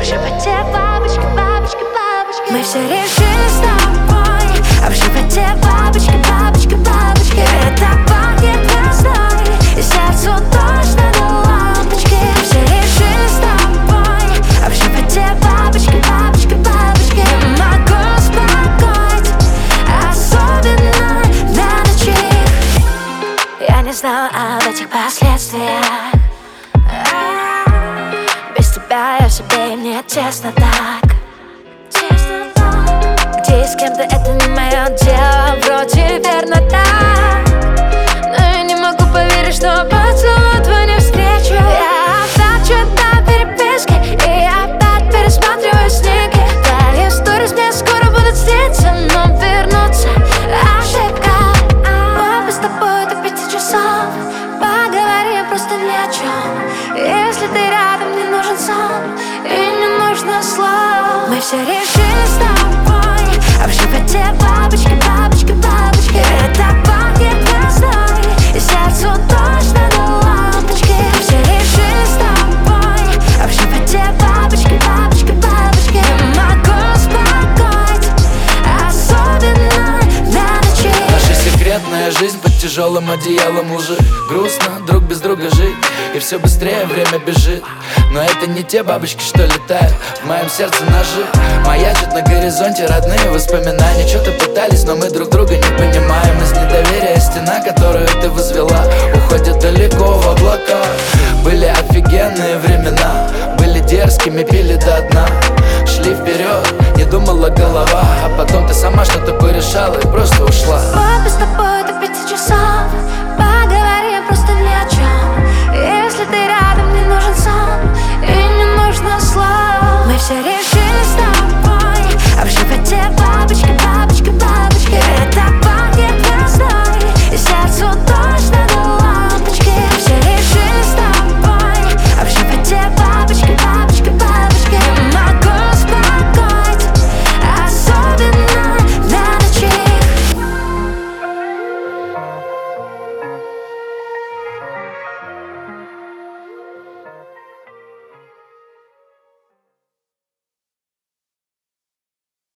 животе бабочки, бабочки, бабочки. Мы все решили с тобой, а в животе бабочки, бабочки, бабочки. Это пахнет весной, и сердцу точно до лампочки. Мы все решили с тобой, а в животе бабочки, бабочки, бабочки. Не могу успокоить, особенно для ночей. Я не знала об этих последствиях. Без тебя я в себе, и мне честно так. Где и с кем-то это не мое дело, вроде верно так. Но я не могу поверить, что поцелуй твой не встречу. Я опять читаю переписки, и я опять пересматриваю снимки. Твои сторис мне скоро будут сниться, но вернуться ошибка. Мы с тобой до 5 часов поговорим просто ни о чем. Если ты рядом, мне нужен сон и не нужно слов. Мы все решили с тобой, а в животе бабочки, бабочки, бабочки. Это пахнет весной, и сердцу точно до лампочки. Мы все решили с тобой, а в животе бабочки, бабочки, бабочки. Не могу успокоить, особенно для ночей. Наша секретная жизнь под тяжелым одеялом лжи. Грустно друг без друга жить, и все быстрее время бежит. Но это не те бабочки, что летают в моем сердце ножи. Маячат на горизонте родные воспоминания. Что-то пытались, но мы друг друга не понимаем. Из недоверия стена, которую ты возвела, уходит далеко в облака. Были офигенные времена, были дерзкими, пили до дна. Шли вперед, не думала голова, а потом ты сама что такое решала и просто ушла. Мы с тобой